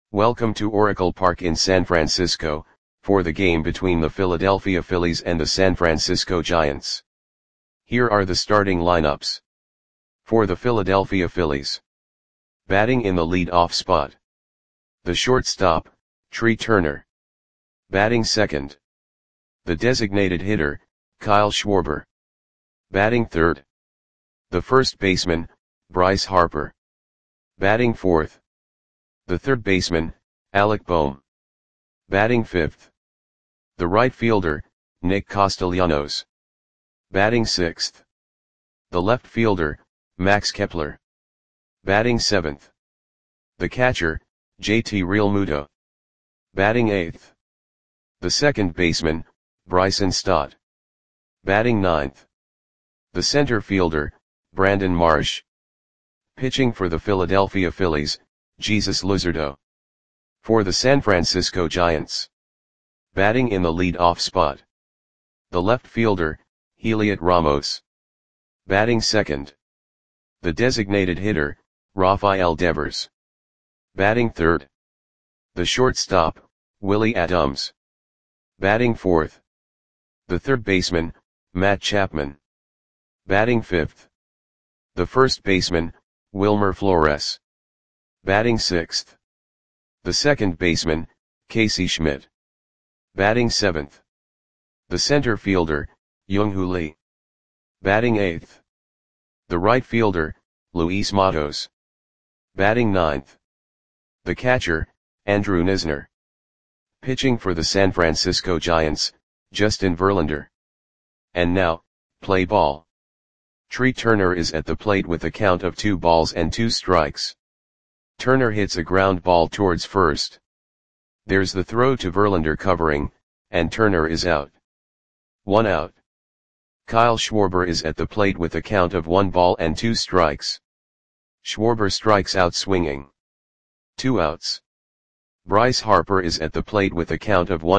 Welcome to Oracle Park in San Francisco, for the game between the Philadelphia Phillies and the San Francisco Giants. Here are the starting lineups. For the Philadelphia Phillies. Batting in the lead-off spot. The shortstop, Trea Turner. Batting second. The designated hitter, Kyle Schwarber. Batting third. The first baseman, Bryce Harper. Batting fourth. The third baseman, Alec Bohm. Batting fifth. The right fielder, Nick Castellanos. Batting sixth. The left fielder, Max Kepler. Batting seventh. The catcher, JT Realmuto. Batting eighth. The second baseman, Bryson Stott. Batting ninth. The center fielder, Brandon Marsh. Pitching for the Philadelphia Phillies, Jesus Luzardo. For the San Francisco Giants. Batting in the lead-off spot. The left fielder, Heliot Ramos. Batting second. The designated hitter, Rafael Devers. Batting third. The shortstop, Willie Adams. Batting fourth. The third baseman, Matt Chapman. Batting fifth. The first baseman, Wilmer Flores. Batting sixth. The second baseman, Casey Schmidt. Batting seventh. The center fielder, Young-Hoo Lee. Batting eighth. The right fielder, Luis Matos. Batting ninth. The catcher, Andrew Knizner. Pitching for the San Francisco Giants, Justin Verlander. And now, play ball. Trea Turner is at the plate with a count of 2-2. Turner hits a ground ball towards first. There's the throw to Verlander covering, and Turner is out. 1 out. Kyle Schwarber is at the plate with a count of 1-2. Schwarber strikes out swinging. 2 outs. Bryce Harper is at the plate with a count of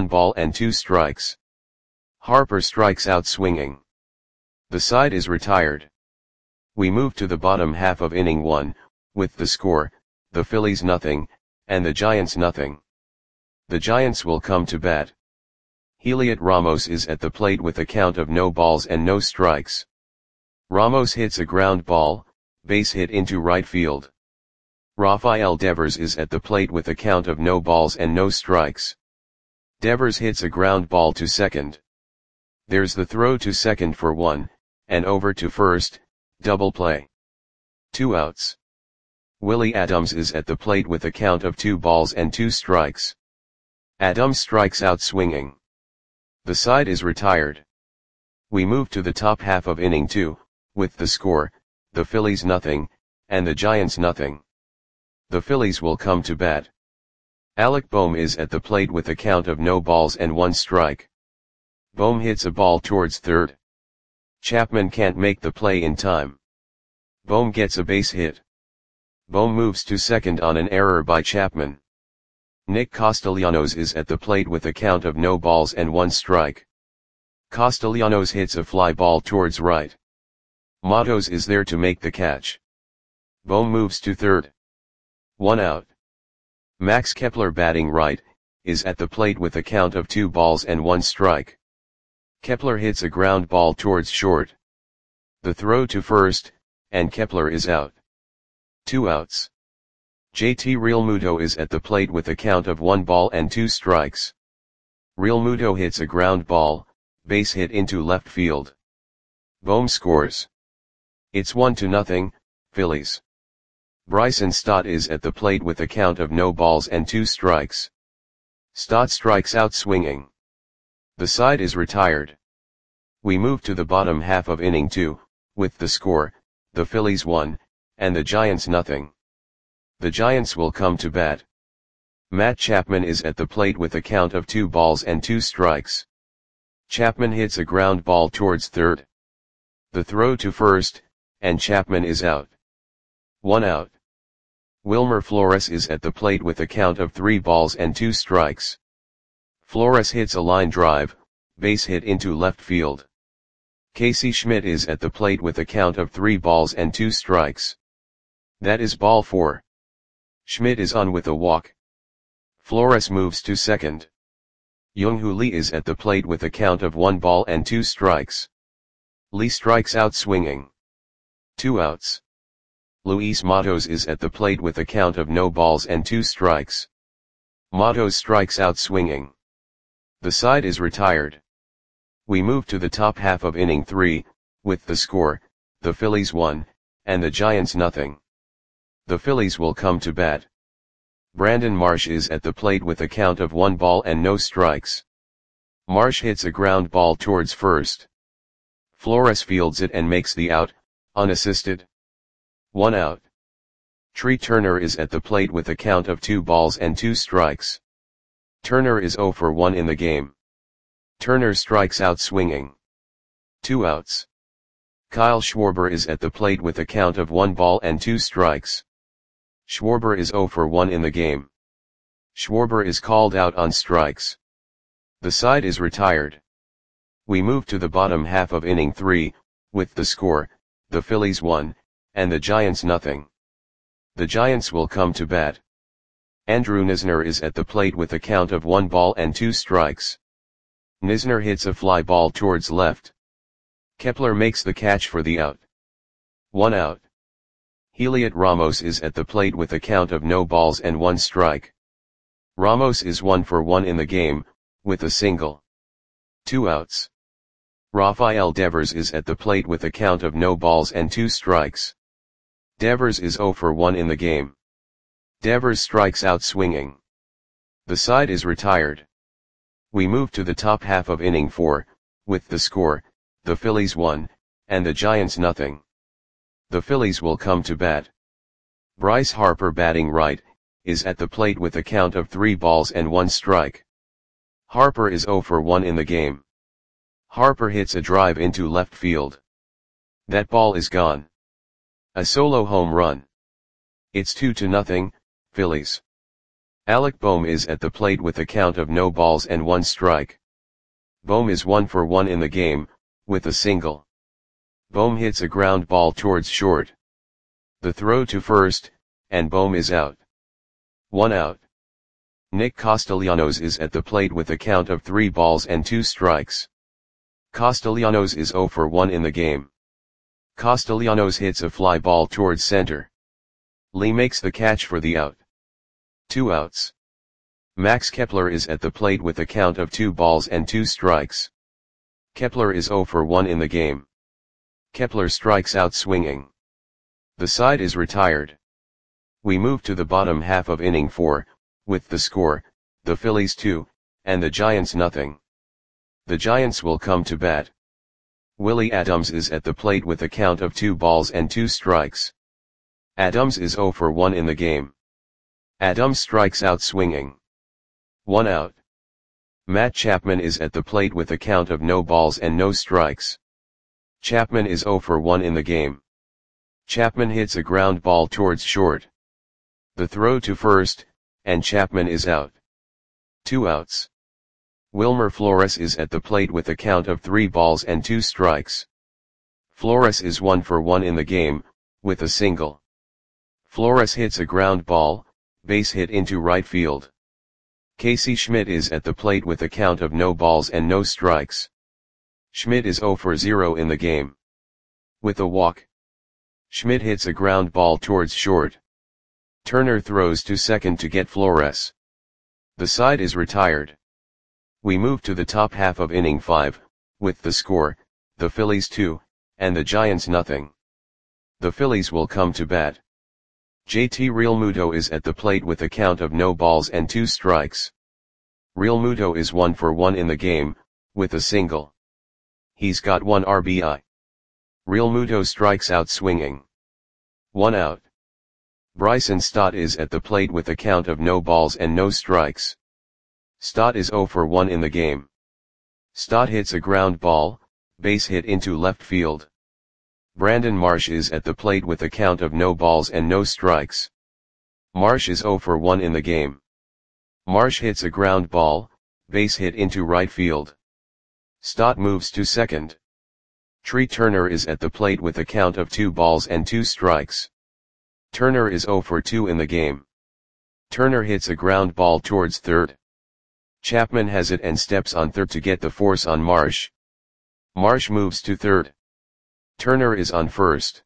1-2. Harper strikes out swinging. The side is retired. We move to the bottom half of inning 1, with the score, the Phillies nothing, and the Giants nothing. The Giants will come to bat. Heliot Ramos is at the plate with a count of no balls and no strikes. Ramos hits a ground ball, base hit into right field. Rafael Devers is at the plate with a count of no balls and no strikes. Devers hits a ground ball to second. There's the throw to second for 1, and over to first, double play. 2 outs. Willie Adams is at the plate with a count of 2-2. Adams strikes out swinging. The side is retired. We move to the top half of inning 2, with the score, the Phillies nothing, and the Giants nothing. The Phillies will come to bat. Alec Bohm is at the plate with a count of no balls and 1 strike. Bohm hits a ball towards third. Chapman can't make the play in time. Bohm gets a base hit. Bohm moves to second on an error by Chapman. Nick Castellanos is at the plate with a count of no balls and 1 strike. Castellanos hits a fly ball towards right. Matos is there to make the catch. Bohm moves to third. 1 out. Max Kepler batting right, is at the plate with a count of 2-1 strike. Kepler hits a ground ball towards short. The throw to first, and Kepler is out. 2 outs. JT Realmuto is at the plate with a count of 1-2. Realmuto hits a ground ball, base hit into left field. Bohm scores. It's 1-0, Phillies. Bryson Stott is at the plate with a count of no balls and 2 strikes. Stott strikes out swinging. The side is retired. We move to the bottom half of inning 2, with the score, the Phillies 1, and the Giants nothing. The Giants will come to bat. Matt Chapman is at the plate with a count of 2-2. Chapman hits a ground ball towards third. The throw to first, and Chapman is out. 1 out. Wilmer Flores is at the plate with a count of 3-2. Flores hits a line drive, base hit into left field. Casey Schmidt is at the plate with a count of 3-2. That is ball 4. Schmidt is on with a walk. Flores moves to second. Young-Hoo Lee is at the plate with a count of 1 ball and 2 strikes. Lee strikes out swinging. 2 outs. Luis Matos is at the plate with a count of no balls and 2 strikes. Matos strikes out swinging. The side is retired. We move to the top half of inning 3, with the score, the Phillies 1, and the Giants nothing. The Phillies will come to bat. Brandon Marsh is at the plate with a count of 1 ball and no strikes. Marsh hits a ground ball towards first. Flores fields it and makes the out, unassisted. 1 out. Tree Turner is at the plate with a count of 2 balls and 2 strikes. Turner is 0 for 1 in the game. Turner strikes out swinging. 2 outs. Kyle Schwarber is at the plate with a count of 1 ball and 2 strikes. Schwarber is 0 for 1 in the game. Schwarber is called out on strikes. The side is retired. We move to the bottom half of inning 3, with the score, the Phillies 1, and the Giants nothing. The Giants will come to bat. Andrew Knizner is at the plate with a count of 1 ball and 2 strikes. Knizner hits a fly ball towards left. Kepler makes the catch for the out. 1 out. Heliot Ramos is at the plate with a count of no balls and 1 strike. Ramos is 1 for 1 in the game, with a single. 2 outs. Rafael Devers is at the plate with a count of no balls and 2 strikes. Devers is 0 for 1 in the game. Devers strikes out swinging. The side is retired. We move to the top half of inning 4, with the score, the Phillies 1, and the Giants nothing. The Phillies will come to bat. Bryce Harper, batting right, is at the plate with a count of 3 balls and 1 strike. Harper is 0 for 1 in the game. Harper hits a drive into left field. That ball is gone. A solo home run. It's 2-0, Phillies. Alec Bohm is at the plate with a count of no balls and 1 strike. Bohm is 1 for 1 in the game, with a single. Bohm hits a ground ball towards short. The throw to first, and Bohm is out. 1 out. Nick Castellanos is at the plate with a count of 3 balls and 2 strikes. Castellanos is 0 for 1 in the game. Castellanos hits a fly ball towards center. Lee makes the catch for the out. 2 outs. Max Kepler is at the plate with a count of 2 balls and 2 strikes. Kepler is 0 for 1 in the game. Kepler strikes out swinging. The side is retired. We move to the bottom half of inning 4, with the score, the Phillies 2, and the Giants nothing. The Giants will come to bat. Willie Adams is at the plate with a count of 2 balls and 2 strikes. Adams is 0 for 1 in the game. Adams strikes out swinging. 1 out. Matt Chapman is at the plate with a count of no balls and no strikes. Chapman is 0 for 1 in the game. Chapman hits a ground ball towards short. The throw to first, and Chapman is out. 2 outs. Wilmer Flores is at the plate with a count of 3 balls and 2 strikes. Flores is 1 for 1 in the game, with a single. Flores hits a ground ball, base hit into right field. Casey Schmidt is at the plate with a count of no balls and no strikes. Schmidt is 0 for 0 in the game. With a walk. Schmidt hits a ground ball towards short. Turner throws to second to get Flores. The side is retired. We move to the top half of inning 5, with the score, the Phillies 2, and the Giants nothing. The Phillies will come to bat. JT Realmuto is at the plate with a count of no balls and 2 strikes. Realmuto is 1 for 1 in the game, with a single. He's got 1 RBI. Realmuto strikes out swinging. 1 out. Bryson Stott is at the plate with a count of no balls and no strikes. Stott is 0 for 1 in the game. Stott hits a ground ball, base hit into left field. Brandon Marsh is at the plate with a count of no balls and no strikes. Marsh is 0 for 1 in the game. Marsh hits a ground ball, base hit into right field. Stott moves to second. Tree Turner is at the plate with a count of 2 balls and 2 strikes. Turner is 0 for 2 in the game. Turner hits a ground ball towards third. Chapman has it and steps on third to get the force on Marsh. Marsh moves to third. Turner is on first.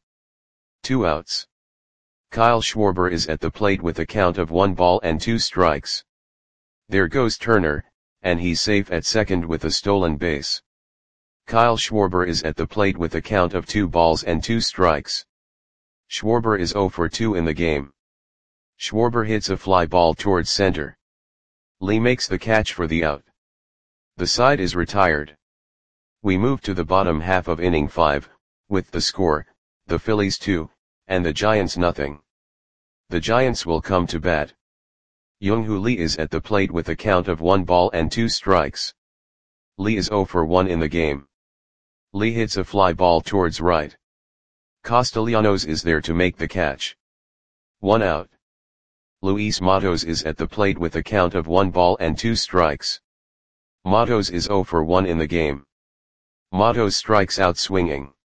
2 outs. Kyle Schwarber is at the plate with a count of 1 ball and 2 strikes. There goes Turner, and he's safe at second with a stolen base. Kyle Schwarber is at the plate with a count of 2 balls and 2 strikes. Schwarber is 0 for 2 in the game. Schwarber hits a fly ball towards center. Lee makes the catch for the out. The side is retired. We move to the bottom half of inning 5, with the score, the Phillies 2, and the Giants nothing. The Giants will come to bat. Young-Hoo Lee is at the plate with a count of 1 ball and 2 strikes. Lee is 0 for 1 in the game. Lee hits a fly ball towards right. Castellanos is there to make the catch. 1 out. Luis Matos is at the plate with a count of 1 ball and 2 strikes. Matos is 0 for 1 in the game. Matos strikes out swinging.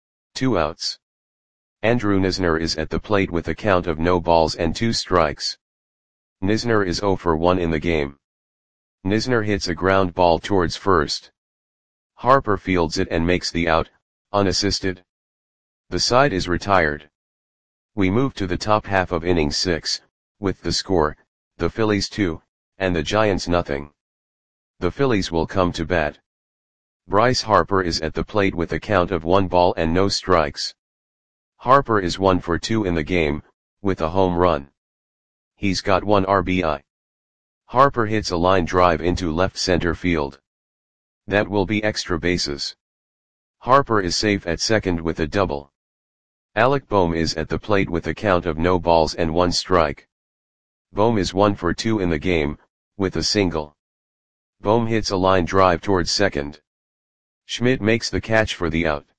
2 outs. Andrew Knizner is at the plate with a count of no balls and 2 strikes. Knizner is 0 for 1 in the game. Knizner hits a ground ball towards first. Harper fields it and makes the out, unassisted. The side is retired. We move to the top half of inning 6, with the score, the Phillies 2, and the Giants nothing. The Phillies will come to bat. Bryce Harper is at the plate with a count of 1 ball and no strikes. Harper is 1 for 2 in the game, with a home run. He's got 1 RBI. Harper hits a line drive into left center field. That will be extra bases. Harper is safe at second with a double. Alec Bohm is at the plate with a count of no balls and 1 strike. Bohm is 1 for 2 in the game, with a single. Bohm hits a line drive towards second. Schmidt makes the catch for the out.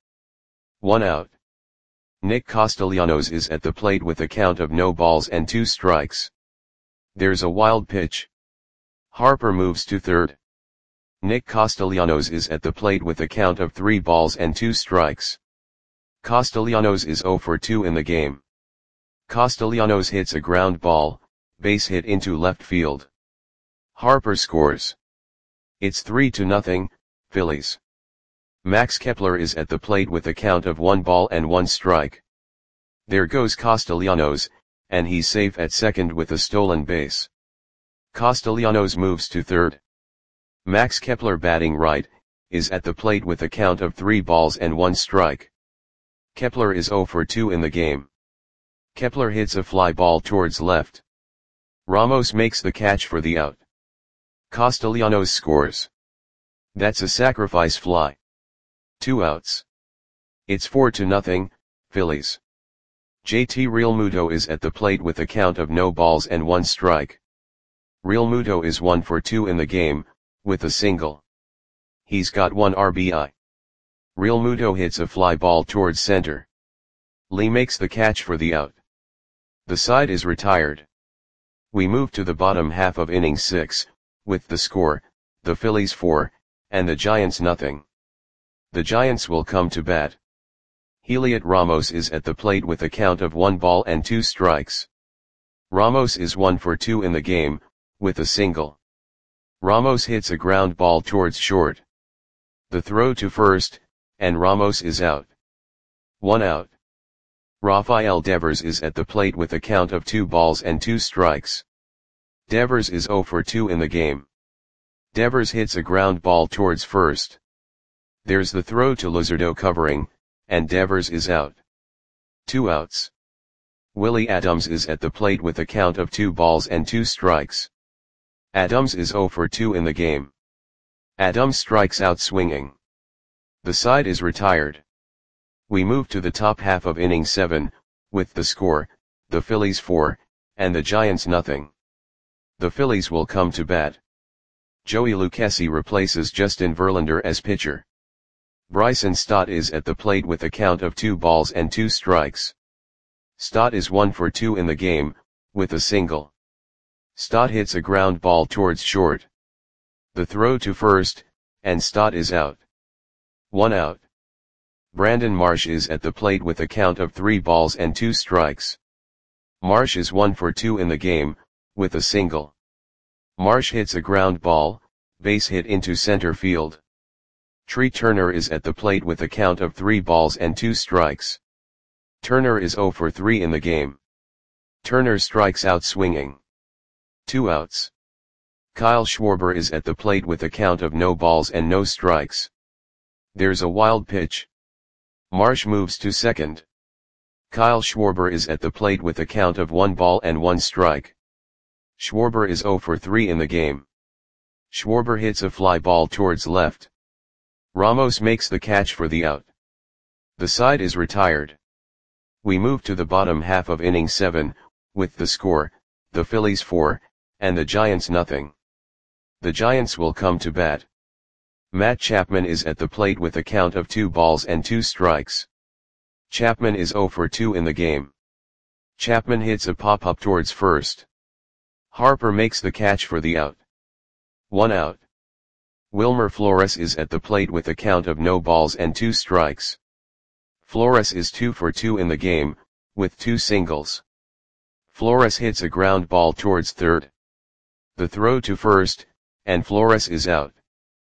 1 out. Nick Castellanos is at the plate with a count of no balls and 2 strikes. There's a wild pitch. Harper moves to third. Nick Castellanos is at the plate with a count of 3 balls and 2 strikes. Castellanos is 0 for 2 in the game. Castellanos hits a ground ball, base hit into left field. Harper scores. It's 3-0, Phillies. Max Kepler is at the plate with a count of 1 ball and 1 strike. There goes Castellanos, and he's safe at second with a stolen base. Castellanos moves to third. Max Kepler, batting right, is at the plate with a count of 3 balls and 1 strike. Kepler is 0 for 2 in the game. Kepler hits a fly ball towards left. Ramos makes the catch for the out. Castellanos scores. That's a sacrifice fly. 2 outs. It's 4-0, Phillies. JT Realmuto is at the plate with a count of no balls and 1 strike. Realmuto is 1 for 2 in the game, with a single. He's got 1 RBI. Realmuto hits a fly ball towards center. Lee makes the catch for the out. The side is retired. We move to the bottom half of inning 6, with the score, the Phillies 4, and the Giants nothing. The Giants will come to bat. Heliot Ramos is at the plate with a count of 1 ball and 2 strikes. Ramos is 1 for 2 in the game, with a single. Ramos hits a ground ball towards short. The throw to first, and Ramos is out. 1 out. Rafael Devers is at the plate with a count of 2 balls and 2 strikes. Devers is 0 for 2 in the game. Devers hits a ground ball towards first. There's the throw to Luzardo covering, and Devers is out. 2 outs. Willie Adams is at the plate with a count of 2 balls and 2 strikes. Adams is 0 for 2 in the game. Adams strikes out swinging. The side is retired. We move to the top half of inning 7, with the score, the Phillies 4, and the Giants nothing. The Phillies will come to bat. Joey Lucchesi replaces Justin Verlander as pitcher. Bryson Stott is at the plate with a count of 2 balls and 2 strikes. Stott is 1 for 2 in the game, with a single. Stott hits a ground ball towards short. The throw to first, and Stott is out. 1 out. Brandon Marsh is at the plate with a count of 3 balls and 2 strikes. Marsh is 1 for 2 in the game, with a single. Marsh hits a ground ball, base hit into center field. Trea Turner is at the plate with a count of 3 balls and 2 strikes. Turner is 0 for 3 in the game. Turner strikes out swinging. 2 outs. Kyle Schwarber is at the plate with a count of no balls and no strikes. There's a wild pitch. Marsh moves to second. Kyle Schwarber is at the plate with a count of 1 ball and 1 strike. Schwarber is 0 for 3 in the game. Schwarber hits a fly ball towards left. Ramos makes the catch for the out. The side is retired. We move to the bottom half of inning 7, with the score, the Phillies 4, and the Giants nothing. The Giants will come to bat. Matt Chapman is at the plate with a count of 2 balls and 2 strikes. Chapman is 0 for 2 in the game. Chapman hits a pop-up towards first. Harper makes the catch for the out. 1 out. Wilmer Flores is at the plate with a count of no balls and 2 strikes. Flores is 2 for 2 in the game, with 2 singles. Flores hits a ground ball towards third. The throw to first, and Flores is out.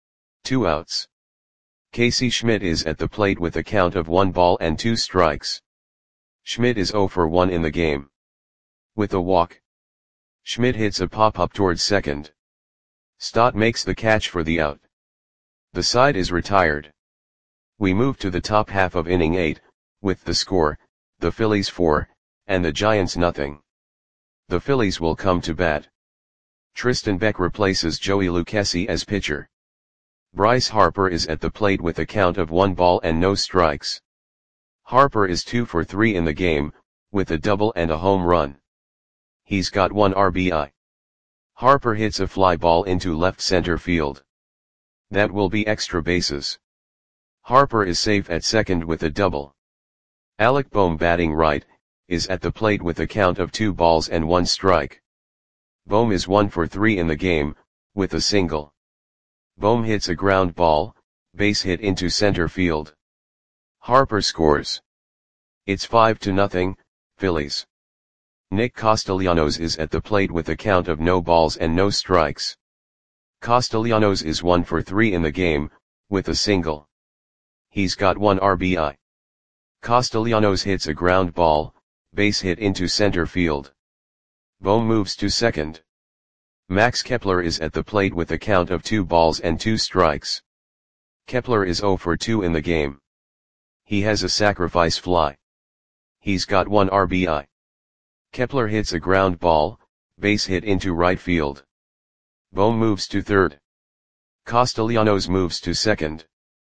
2 outs. Casey Schmidt is at the plate with a count of 1 ball and 2 strikes. Schmidt is 0 for 1 in the game. With a walk. Schmidt hits a pop-up towards second. Stott makes the catch for the out. The side is retired. We move to the top half of inning 8, with the score, the Phillies 4, and the Giants nothing. The Phillies will come to bat. Tristan Beck replaces Joey Lucchesi as pitcher. Bryce Harper is at the plate with a count of 1 ball and no strikes. Harper is 2 for 3 in the game, with a double and a home run. He's got 1 RBI. Harper hits a fly ball into left center field. That will be extra bases. Harper is safe at second with a double. Alec Bohm, batting right, is at the plate with a count of 2 balls and 1 strike. Bohm is 1 for 3 in the game, with a single. Bohm hits a ground ball, base hit into center field. Harper scores. It's 5-0, Phillies. Nick Castellanos is at the plate with a count of no balls and no strikes. Castellanos is 1 for 3 in the game, with a single. He's got 1 RBI. Castellanos hits a ground ball, base hit into center field. Bohm moves to second. Max Kepler is at the plate with a count of 2 balls and 2 strikes. Kepler is 0 for 2 in the game. He has a sacrifice fly. He's got 1 RBI. Kepler hits a ground ball, base hit into right field. Bohm moves to third. Castellanos moves to second.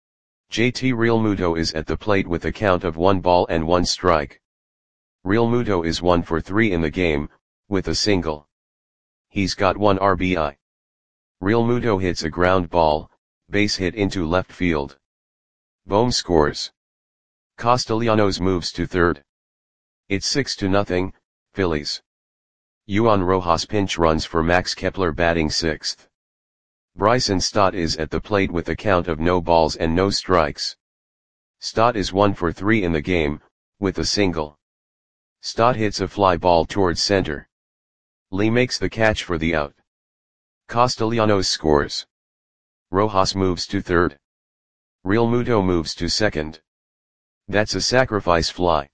JT Realmuto is at the plate with a count of 1 ball and 1 strike. Realmuto is 1 for 3 in the game, with a single. He's got 1 RBI. Realmuto hits a ground ball, base hit into left field. Bohm scores. Castellanos moves to third. It's 6-0, Phillies. Juan Rojas pinch runs for Max Kepler batting 6th. Bryson Stott is at the plate with a count of no balls and no strikes. Stott is 1 for 3 in the game, with a single. Stott hits a fly ball towards center. Lee makes the catch for the out. Castellanos scores. Rojas moves to third. Realmuto moves to second. That's a sacrifice fly.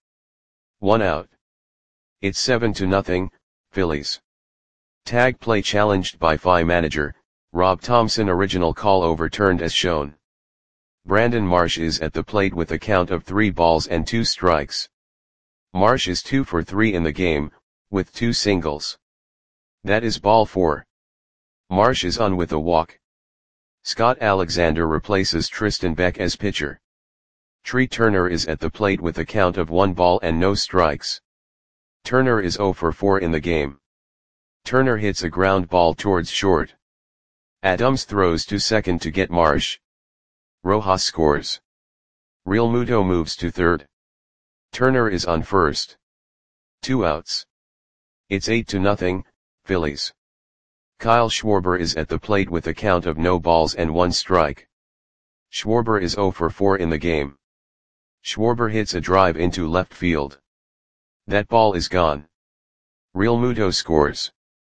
1 out. It's 7-0, Phillies. Tag play challenged by FI manager, Rob Thompson. Original call overturned as shown. Brandon Marsh is at the plate with a count of 3 balls and 2 strikes. Marsh is 2 for 3 in the game, with 2 singles. That is ball 4. Marsh is on with a walk. Scott Alexander replaces Tristan Beck as pitcher. Trea Turner is at the plate with a count of 1 ball and no strikes. Turner is 0 for 4 in the game. Turner hits a ground ball towards short. Adams throws to second to get Marsh. Rojas scores. Realmuto moves to third. Turner is on first. 2 outs. It's 8-0, Phillies. Kyle Schwarber is at the plate with a count of no balls and 1 strike. Schwarber is 0 for 4 in the game. Schwarber hits a drive into left field. That ball is gone. Realmuto scores.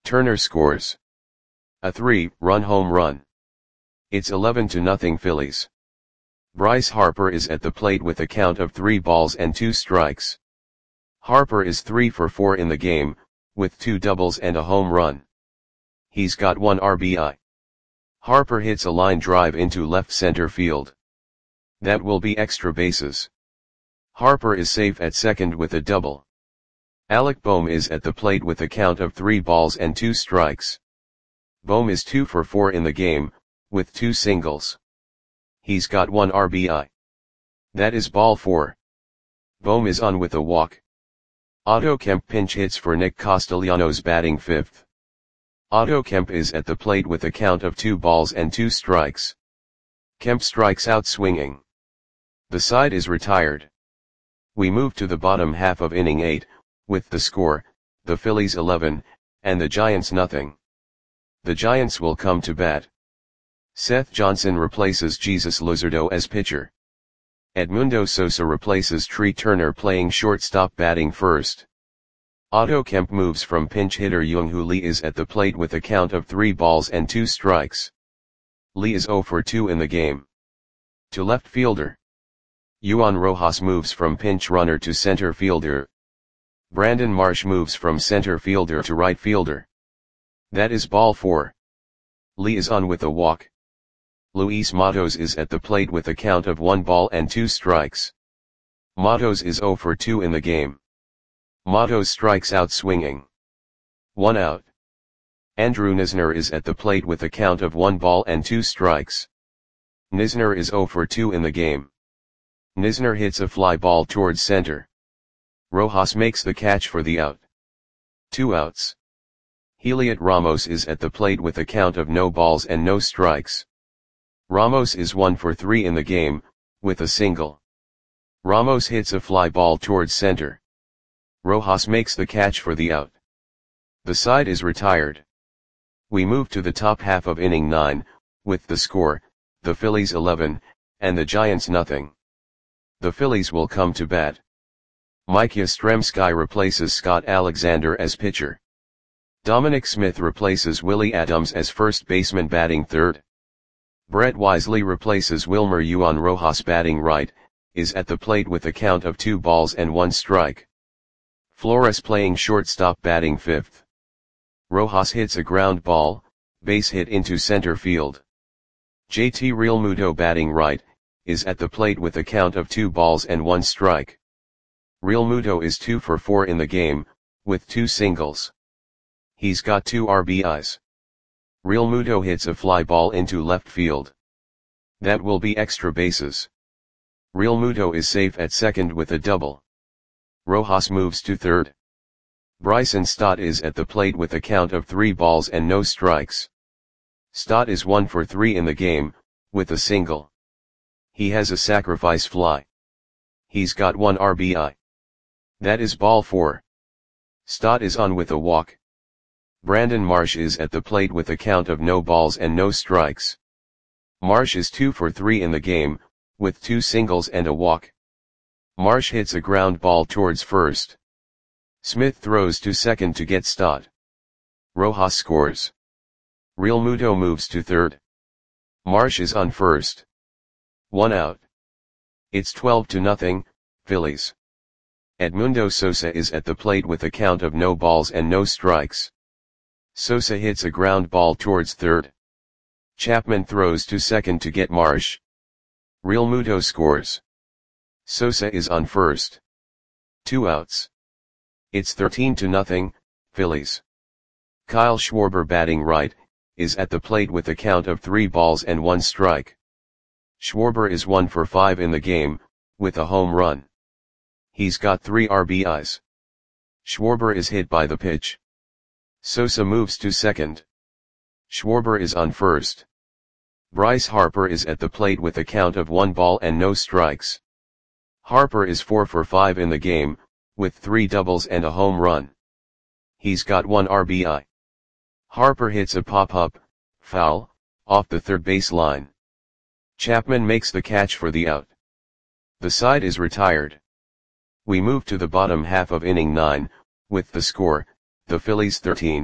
Turner scores a 3-run home run. It's 11-0 Phillies. Bryce Harper is at the plate with a count of 3 balls and 2 strikes. Harper is 3 for 4 in the game, with 2 doubles and a home run. He's got 1 RBI. Harper hits a line drive into left center field. That will be extra bases. Harper is safe at second with a double. Alec Bohm is at the plate with a count of 3 balls and 2 strikes. Bohm is 2 for 4 in the game, with 2 singles. He's got 1 RBI. That is ball 4. Bohm is on with a walk. Otto Kemp pinch hits for Nick Castellanos batting 5th. Otto Kemp is at the plate with a count of 2 balls and 2 strikes. Kemp strikes out swinging. The side is retired. We move to the bottom half of inning 8, with the score, the Phillies 11, and the Giants nothing. The Giants will come to bat. Seth Johnson replaces Jesus Luzardo as pitcher. Edmundo Sosa replaces Tree Turner playing shortstop batting first. Otto Kemp moves from pinch hitter Young-Hoo Lee is at the plate with a count of 3 balls and 2 strikes. Lee is 0 for 2 in the game. To left fielder. Juan Rojas moves from pinch runner to center fielder. Brandon Marsh moves from center fielder to right fielder. That is ball 4. Lee is on with a walk. Luis Matos is at the plate with a count of 1 ball and 2 strikes. Matos is 0 for 2 in the game. Matos strikes out swinging. 1 out. Andrew Knizner is at the plate with a count of 1 ball and 2 strikes. Knizner is 0 for 2 in the game. Knizner hits a fly ball towards center. Rojas makes the catch for the out. 2 outs. Heliot Ramos is at the plate with a count of no balls and no strikes. Ramos is 1 for 3 in the game, with a single. Ramos hits a fly ball towards center. Rojas makes the catch for the out. The side is retired. We move to the top half of inning 9, with the score, the Phillies 11, and the Giants nothing. The Phillies will come to bat. Mike Yastrzemski replaces Scott Alexander as pitcher. Dominic Smith replaces Willie Adams as first baseman batting third. Brett Wisely replaces Wilmer Juan Rojas batting right, is at the plate with a count of 2 balls and 1 strike. Flores playing shortstop batting 5th. Rojas hits a ground ball, base hit into center field. JT Realmuto batting right, is at the plate with a count of 2 balls and 1 strike. Realmuto is 2 for 4 in the game, with 2 singles. He's got 2 RBIs. Realmuto hits a fly ball into left field. That will be extra bases. Realmuto is safe at second with a double. Rojas moves to third. Bryson Stott is at the plate with a count of 3 balls and no strikes. Stott is 1 for 3 in the game, with a single. He has a sacrifice fly. He's got 1 RBI. That is ball 4. Stott is on with a walk. Brandon Marsh is at the plate with a count of no balls and no strikes. Marsh is 2 for 3 in the game, with 2 singles and a walk. Marsh hits a ground ball towards first. Smith throws to second to get Stott. Rojas scores. Realmuto moves to third. Marsh is on first. 1 out. It's 12-0, Phillies. Edmundo Sosa is at the plate with a count of no balls and no strikes. Sosa hits a ground ball towards third. Chapman throws to second to get Marsh. Realmuto scores. Sosa is on first. 2 outs. It's 13-0, Phillies. Kyle Schwarber batting right, is at the plate with a count of 3 balls and 1 strike. Schwarber is 1 for 5 in the game, with a home run. He's got 3 RBIs. Schwarber is hit by the pitch. Sosa moves to second. Schwarber is on first. Bryce Harper is at the plate with a count of 1 ball and no strikes. Harper is 4 for 5 in the game, with 3 doubles and a home run. He's got 1 RBI. Harper hits a pop-up, foul, off the third base line. Chapman makes the catch for the out. The side is retired. We move to the bottom half of inning 9, with the score, the Phillies 13,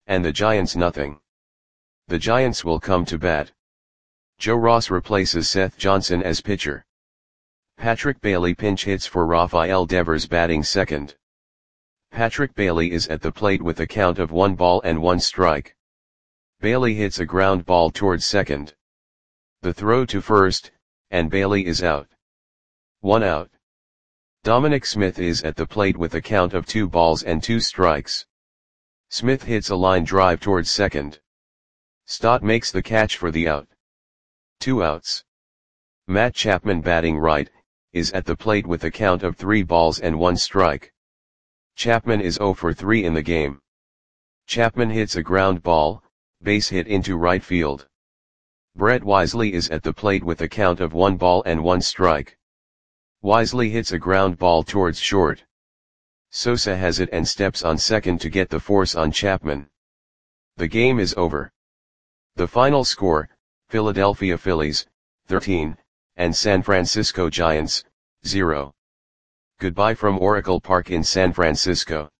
and the Giants nothing. The Giants will come to bat. Joe Ross replaces Seth Johnson as pitcher. Patrick Bailey pinch hits for Rafael Devers batting second. Patrick Bailey is at the plate with a count of 1 ball and 1 strike. Bailey hits a ground ball towards second. The throw to first, and Bailey is out. 1 out. Dominic Smith is at the plate with a count of 2 balls and 2 strikes. Smith hits a line drive towards second. Stott makes the catch for the out. 2 outs. Matt Chapman batting right, is at the plate with a count of 3 balls and 1 strike. Chapman is 0 for 3 in the game. Chapman hits a ground ball, base hit into right field. Brett Wisely is at the plate with a count of 1 ball and 1 strike. Wisely hits a ground ball towards short. Sosa has it and steps on second to get the force on Chapman. The game is over. The final score, Philadelphia Phillies, 13, and San Francisco Giants, 0. Goodbye from Oracle Park in San Francisco.